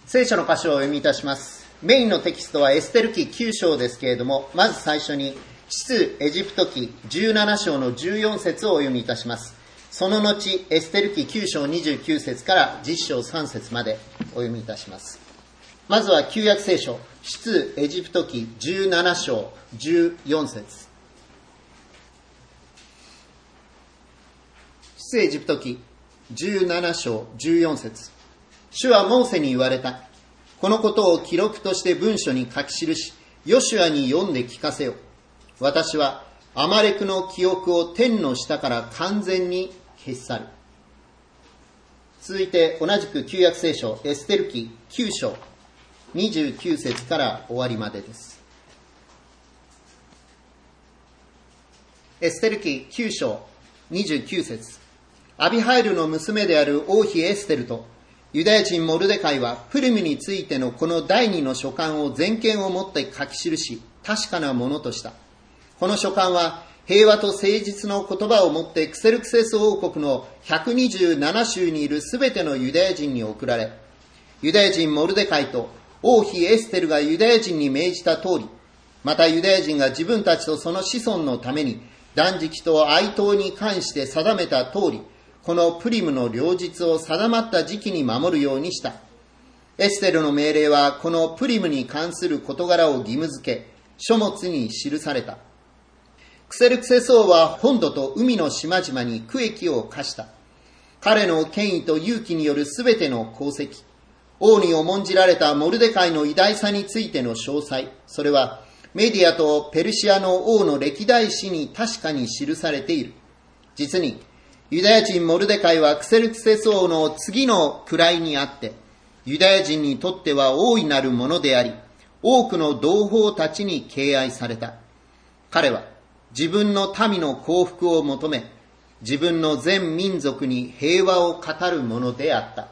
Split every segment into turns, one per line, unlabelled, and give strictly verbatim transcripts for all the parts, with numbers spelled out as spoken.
聖書の箇所をお読みいたします。メインのテキストはエステル記きゅう章ですけれども、まず最初に出エジプト記じゅうなな章のじゅうよん節をお読みいたします。その後エステル記きゅう章にじゅうきゅう節からじゅっ章さん節までお読みいたします。まずは旧約聖書出エジプト記じゅうなな章じゅうよん節。出エジプト記じゅうなな章じゅうよん節。主はモーセに言われた。このことを記録として文書に書き記し、ヨシュアに読んで聞かせよ。私はアマレクの記憶を天の下から完全に消し去る。続いて同じく旧約聖書エステル記きゅう章にじゅうきゅう節から終わりまでです。エステル記きゅう章にじゅうきゅう節。アビハイルの娘である王妃エステルとユダヤ人モルデカイはプリムについてのこの第二の書簡を全権をもって書き記し、確かなものとした。この書簡は平和と誠実の言葉をもってクセルクセス王国のひゃくにじゅうなな州にいるすべてのユダヤ人に送られ、ユダヤ人モルデカイと王妃エステルがユダヤ人に命じた通り、またユダヤ人が自分たちとその子孫のために断食と哀悼に関して定めた通り、このプリムの両日を定まった時期に守るようにした。エステルの命令はこのプリムに関する事柄を義務付け、書物に記された。クセルクセス王は本土と海の島々に区域を課した。彼の権威と勇気によるすべての功績、王に重んじられたモルデカイの偉大さについての詳細、それはメディアとペルシアの王の歴代史に確かに記されている。実にユダヤ人モルデカイはクセルクセス王の次の位にあって、ユダヤ人にとっては大いなるものであり、多くの同胞たちに敬愛された。彼は自分の民の幸福を求め、自分の全民族に平和を語るものであった。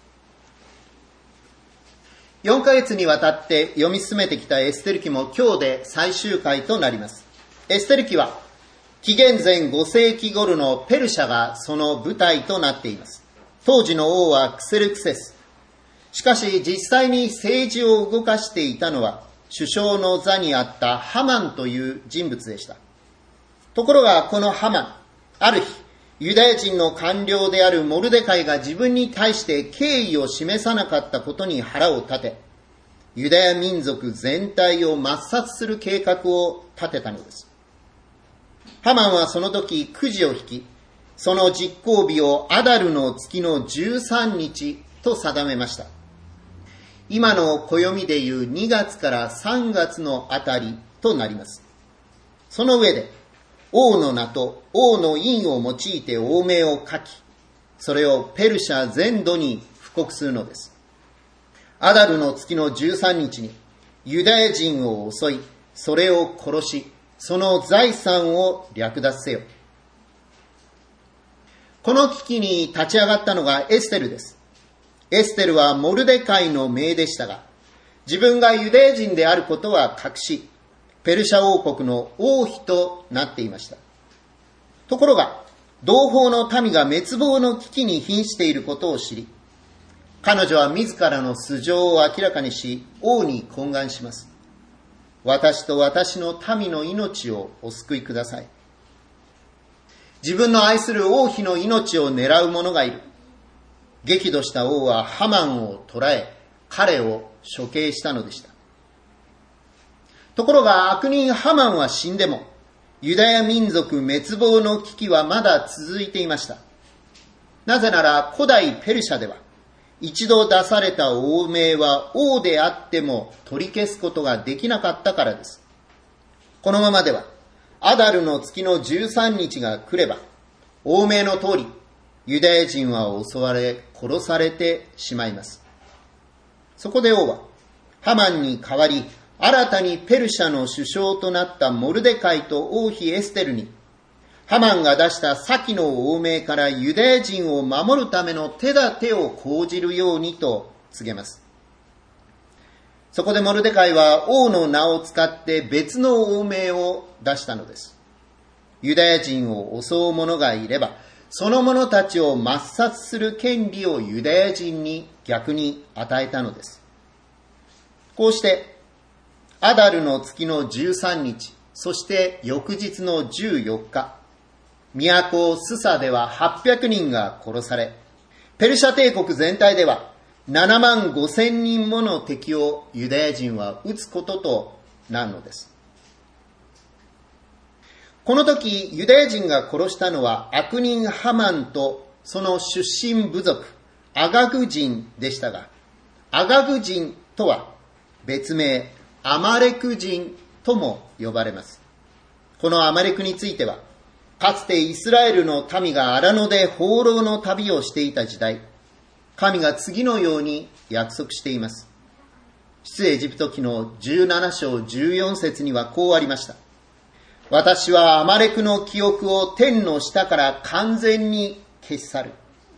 よんかげつにわたって読み進めてきたエステル記も今日で最終回となります。エステル記は紀元前ご世紀頃のペルシャがその舞台となっています。当時の王はクセルクセス。しかし実際に政治を動かしていたのは首相の座にあったハマンという人物でした。ところがこのハマン、ある日、ユダヤ人の官僚であるモルデカイが自分に対して敬意を示さなかったことに腹を立て、ユダヤ民族全体を抹殺する計画を立てたのです。ハマンはその時くじを引き、その実行日をアダルの月のじゅうさんにちと定めました。今の暦でいうにがつからさんがつのあたりとなります。その上で、王の名と王の印を用いて王名を書き、それをペルシャ全土に布告するのです。アダルの月のじゅうさんにちにユダヤ人を襲い、それを殺し、その財産を略奪せよ。この危機に立ち上がったのがエステルです。エステルはモルデカイの姪でしたが、自分がユダヤ人であることは隠し、ペルシャ王国の王妃となっていました。ところが、同胞の民が滅亡の危機に瀕していることを知り、彼女は自らの素性を明らかにし、王に懇願します。私と私の民の命をお救いください。自分の愛する王妃の命を狙う者がいる。激怒した王はハマンを捕らえ、彼を処刑したのでした。ところが悪人ハマンは死んでも、ユダヤ民族滅亡の危機はまだ続いていました。なぜなら古代ペルシャでは、一度出された王名は王であっても取り消すことができなかったからです。このままではアダルの月のじゅうさんにちが来れば、王名の通りユダヤ人は襲われ殺されてしまいます。そこで王はハマンに代わり新たにペルシャの首相となったモルデカイと王妃エステルに、ハマンが出した先の王名からユダヤ人を守るための手立てを講じるようにと告げます。そこでモルデカイは王の名を使って別の王名を出したのです。ユダヤ人を襲う者がいれば、その者たちを抹殺する権利をユダヤ人に逆に与えたのです。 こうしてアダルの月のじゅうさんにち、そして翌日のじゅうよっか、都スサでははっぴゃくにんが殺され、ペルシャ帝国全体ではななまんごせんにんもの敵をユダヤ人は撃つこととなるのです。この時ユダヤ人が殺したのは悪人ハマンとその出身部族アガグ人でしたが、アガグ人とは別名アマレク人とも呼ばれます。このアマレクについては、かつてイスラエルの民が荒野で放浪の旅をしていた時代、神が次のように約束しています。出エジプト記のじゅうななしょうじゅうよんせつにはこうありました。私はアマレクの記憶を天の下から完全に消し去る。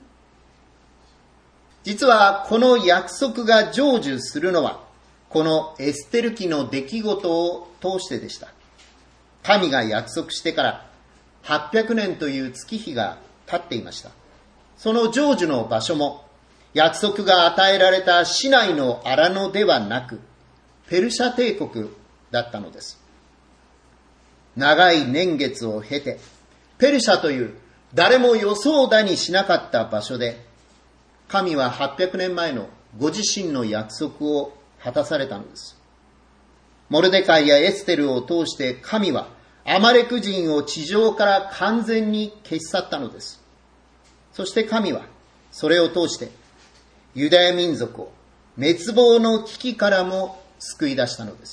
実はこの約束が成就するのは、このエステル記の出来事を通してでした。神が約束してからはっぴゃくねんという月日が経っていました。その成就の場所も、約束が与えられた市内の荒野ではなく、ペルシャ帝国だったのです。長い年月を経て、ペルシャという誰も予想だにしなかった場所で、神ははっぴゃくねんまえのご自身の約束を果たされたのです。モルデカイやエステルを通して神はアマレク人を地上から完全に消し去ったのです。そして神はそれを通してユダヤ民族を滅亡の危機からも救い出したのです。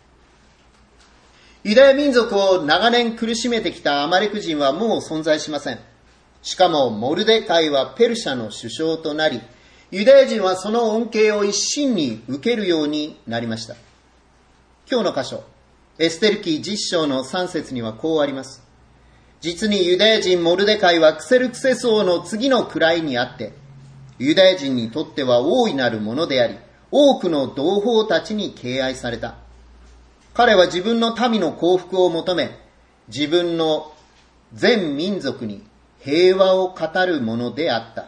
ユダヤ民族を長年苦しめてきたアマレク人はもう存在しません。しかもモルデカイはペルシャの首相となり、ユダヤ人はその恩恵を一身に受けるようになりました。今日の箇所、エステル記じゅっしょうのさんせつにはこうあります。実にユダヤ人モルデカイはクセルクセス王の次の位にあって、ユダヤ人にとっては大いなるものであり、多くの同胞たちに敬愛された。彼は自分の民の幸福を求め、自分の全民族に平和を語るものであった。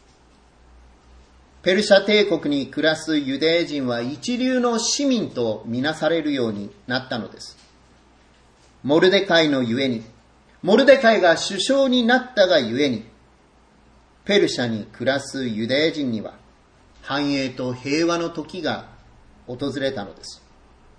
ペルシャ帝国に暮らすユダヤ人は一流の市民とみなされるようになったのです。モルデカイのゆえに、モルデカイが首相になったがゆえに、ペルシャに暮らすユダヤ人には繁栄と平和の時が訪れたのです。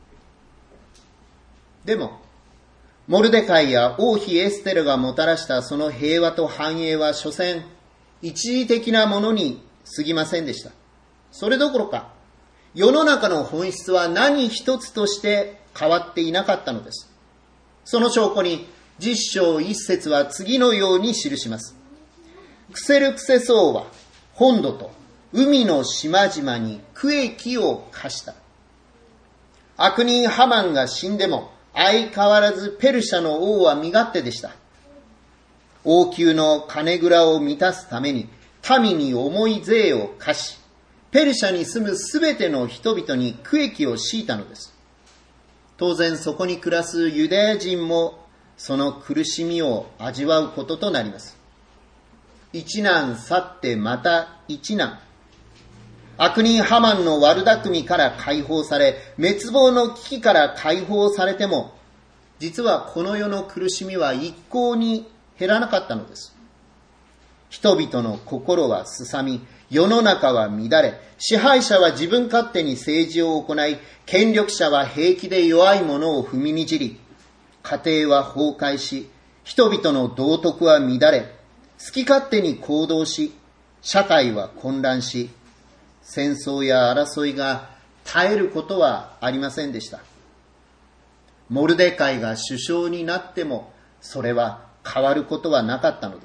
でも、モルデカイや王妃エステルがもたらしたその平和と繁栄は所詮一時的なものに過ぎませんでした。それどころか、世の中の本質は何一つとして変わっていなかったのです。その証拠にじゅっしょういっせつは次のように記します。クセルクセス王は本土と海の島々に区域を課した。悪人ハマンが死んでも相変わらずペルシャの王は身勝手でした。王宮の金蔵を満たすために民に重い税を課し、ペルシャに住むすべての人々に区域を強いたのです。当然そこに暮らすユダヤ人もその苦しみを味わうこととなります。一難去ってまた一難。悪人ハマンの悪巧みから解放され、滅亡の危機から解放されても、実はこの世の苦しみは一向に減らなかったのです。人々の心はすさみ、世の中は乱れ、支配者は自分勝手に政治を行い、権力者は平気で弱い者を踏みにじり、家庭は崩壊し、人々の道徳は乱れ、好き勝手に行動し、社会は混乱し、戦争や争いが絶えることはありませんでした。モルデカイが首相になっても、それは変わることはなかったのです。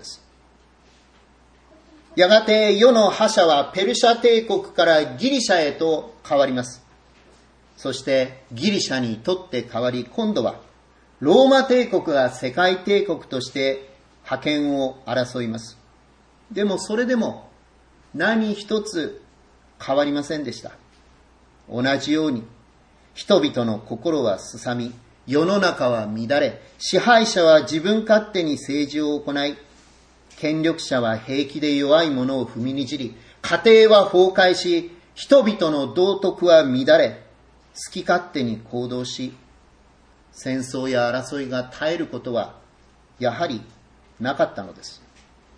やがて世の覇者はペルシャ帝国からギリシャへと変わります。そしてギリシャにとって変わり、今度はローマ帝国が世界帝国として覇権を争います。でもそれでも何一つ変わりませんでした。同じように人々の心はすさみ、世の中は乱れ、支配者は自分勝手に政治を行い、権力者は平気で弱い者を踏みにじり、家庭は崩壊し、人々の道徳は乱れ、 好き勝手に行動し、戦争や争いが絶えることはやはりなかったのです。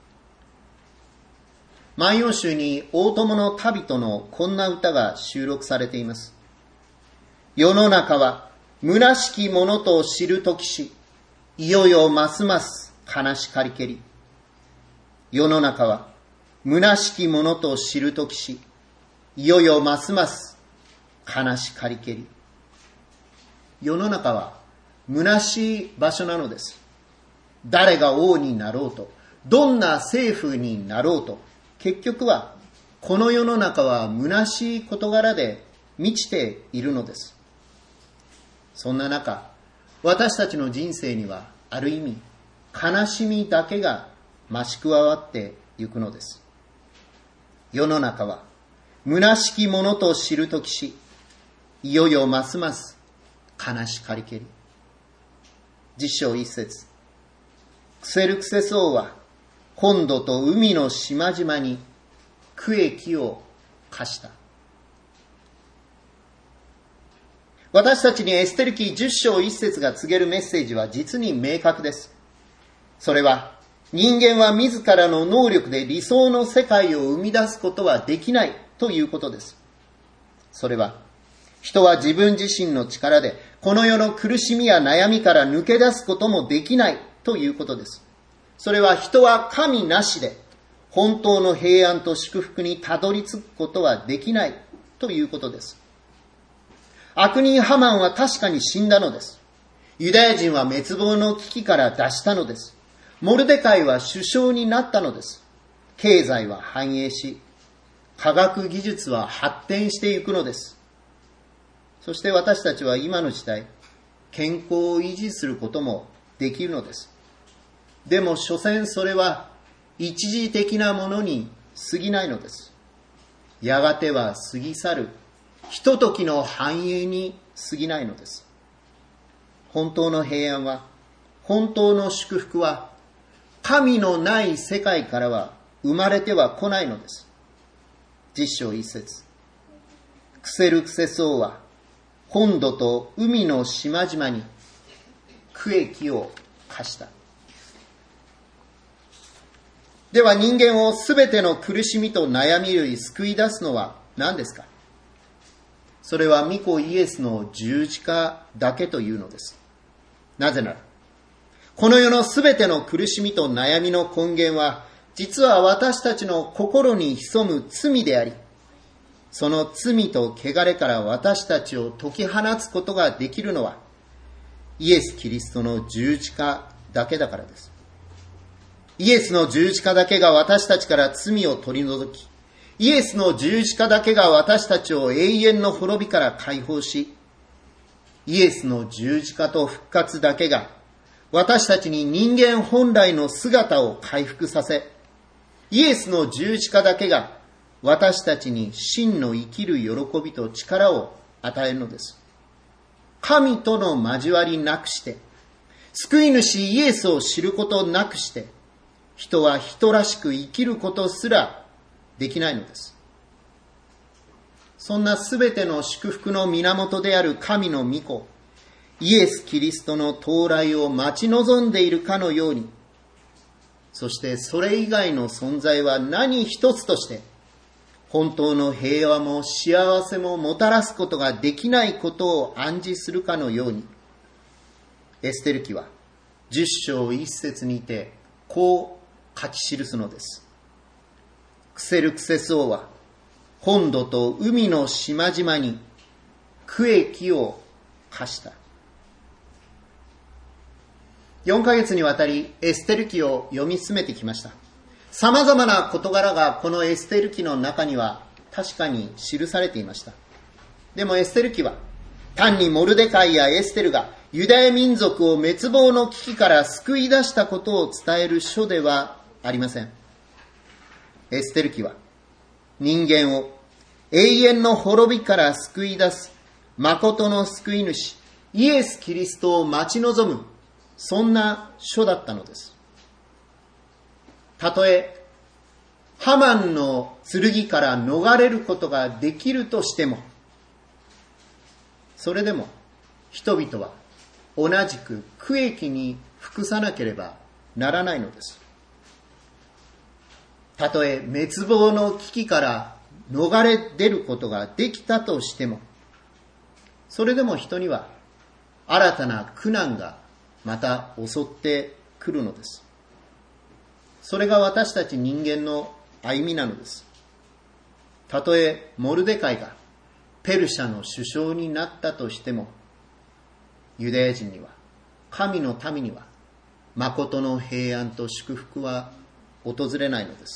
万葉集に大友の旅人のこんな歌が収録されています。世の中は虚しきものと知るときし、いよよますます悲しかりけり。世の中は虚しきものと知るときし、いよよますます悲しかりけり。世の中は虚しい場所なのです。誰が王になろうと、どんな政府になろうと、結局はこの世の中は虚しい事柄で満ちているのです。そんな中、私たちの人生にはある意味悲しみだけが増し加わっていくのです。世の中は虚しきものと知るときし、いよよますます悲しかりけり。十章一節。クセルクセス王は本土と海の島々に区域を課した。私たちにエステル記十章一節が告げるメッセージは実に明確です。それは、人間は自らの能力で理想の世界を生み出すことはできないということです。それは、人は自分自身の力でこの世の苦しみや悩みから抜け出すこともできないということです。それは人は神なしで本当の平安と祝福にたどり着くことはできないということです。悪人ハマンは確かに死んだのです。ユダヤ人は滅亡の危機から脱したのです。モルデカイは首相になったのです。経済は繁栄し、科学技術は発展していくのです。そして私たちは今の時代、健康を維持することもできるのです。でも所詮それは一時的なものに過ぎないのです。やがては過ぎ去る、ひとときの繁栄に過ぎないのです。本当の平安は、本当の祝福は、神のない世界からは生まれては来ないのです。十章一節。クセルクセス王は、本土と海の島々に区域を課した。では人間をすべての苦しみと悩みより救い出すのは何ですか？それは御子イエスの十字架だけというのです。なぜなら、この世のすべての苦しみと悩みの根源は、実は私たちの心に潜む罪であり、その罪と汚れから私たちを解き放つことができるのは、イエス・キリストの十字架だけだからです。イエスの十字架だけが私たちから罪を取り除き、イエスの十字架だけが私たちを永遠の滅びから解放し、イエスの十字架と復活だけが私たちに人間本来の姿を回復させ、イエスの十字架だけが私たちに真の生きる喜びと力を与えるのです。神との交わりなくして、救い主イエスを知ることなくして、人は人らしく生きることすらできないのです。そんなすべての祝福の源である神の御子、イエス・キリストの到来を待ち望んでいるかのように、そしてそれ以外の存在は何一つとして、本当の平和も幸せももたらすことができないことを暗示するかのように、エステル記は十章一節にてこう書き記すのです。クセルクセス王は本土と海の島々に区域を課した。よんかげつにわたりエステル記を読み進めてきました。様々な事柄がこのエステル記の中には確かに記されていました。でもエステル記は単にモルデカイやエステルがユダヤ民族を滅亡の危機から救い出したことを伝える書ではありません。エステル記は人間を永遠の滅びから救い出す誠の救い主イエス・キリストを待ち望む、そんな書だったのです。たとえハマンの剣から逃れることができるとしても、 それでも人々は同じく苦役に服さなければならないのです。たとえ滅亡の危機から逃れ出ることができたとしても、それでも人には新たな苦難がまた襲ってくるのです。それが私たち人間の歩みなのです。たとえモルデカイがペルシャの首相になったとしても、ユダヤ人には、神の民には、誠の平安と祝福は訪れないのです。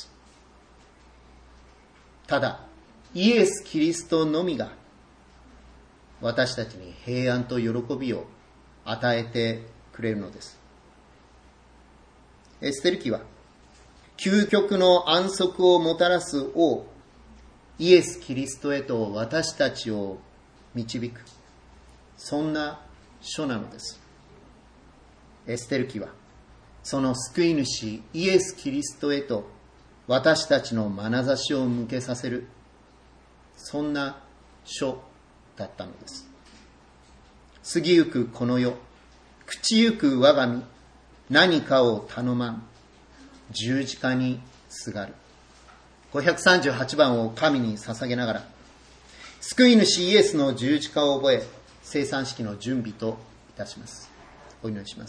ただ、イエス・キリストのみが、私たちに平安と喜びを与えてくれるのです。エステル記は、究極の安息をもたらす王、イエス・キリストへと私たちを導く、そんな書なのです。エステル記は、その救い主イエス・キリストへと私たちの眼差しを向けさせる、そんな書だったのです。過ぎゆくこの世、朽ちゆく我が身、何かを頼まん、十字架にすがる。ごひゃくさんじゅうはちばんを神に捧げながら、救い主イエスの十字架を覚え、聖餐式の準備といたします。お祈りします。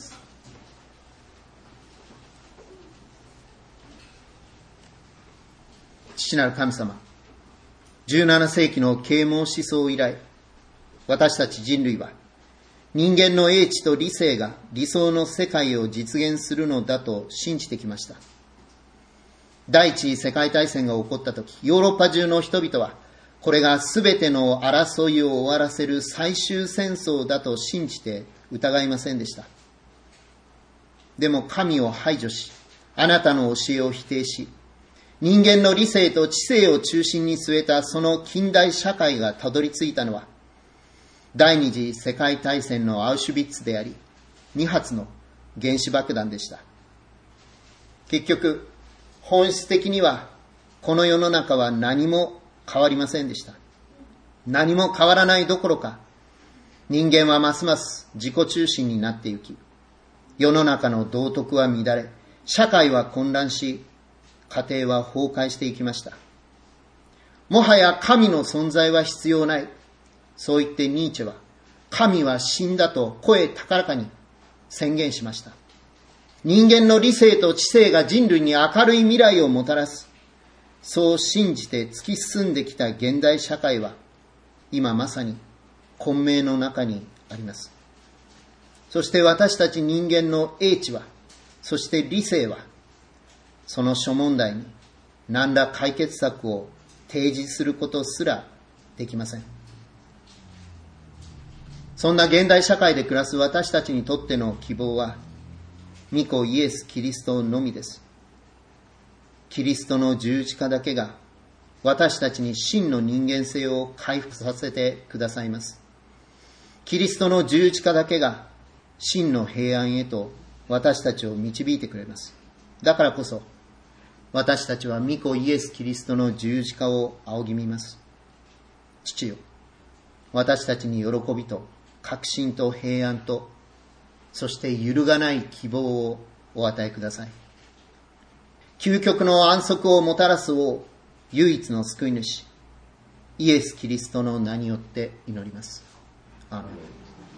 父なる神様、じゅうななせいきの啓蒙思想以来、私たち人類は人間の英知と理性が理想の世界を実現するのだと信じてきました。第一次世界大戦が起こったとき、ヨーロッパ中の人々はこれがすべての争いを終わらせる最終戦争だと信じて疑いませんでした。でも神を排除し、あなたの教えを否定し、人間の理性と知性を中心に据えたその近代社会がたどり着いたのは、第二次世界大戦のアウシュビッツであり、にはつの原子爆弾でした。結局、本質的にはこの世の中は何も変わりませんでした。何も変わらないどころか、人間はますます自己中心になっていき、世の中の道徳は乱れ、社会は混乱し、家庭は崩壊していきました。もはや神の存在は必要ない。そう言ってニーチェは、神は死んだと声高らかに宣言しました。人間の理性と知性が人類に明るい未来をもたらす。そう信じて突き進んできた現代社会は、今まさに混迷の中にあります。そして私たち人間の英知は、そして理性は、その諸問題に何ら解決策を提示することすらできません。そんな現代社会で暮らす私たちにとっての希望は、御子イエス・キリストのみです。キリストの十字架だけが私たちに真の人間性を回復させてくださいます。キリストの十字架だけが真の平安へと私たちを導いてくれます。だからこそ私たちは御子イエス・キリストの十字架を仰ぎ見ます。父よ、私たちに喜びと確信と平安と、そして揺るがない希望をお与えください。究極の安息をもたらす王、唯一の救い主、イエス・キリストの名によって祈ります。アーメン。